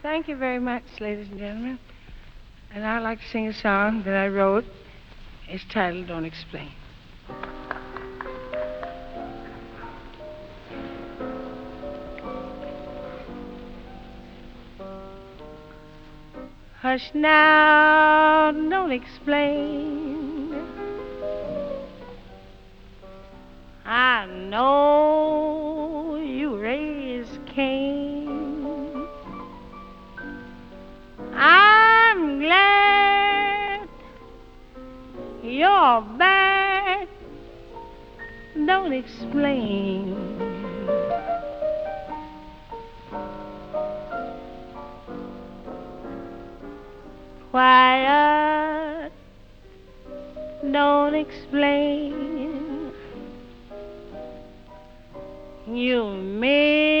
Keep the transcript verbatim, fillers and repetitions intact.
Thank you very much, ladies and gentlemen. And I'd like to sing a song that I wrote. It's titled Don't Explain. Hush now, don't explain. I know you raised Cain. I'm glad you're back. Don't explain. Quiet, don't explain. You may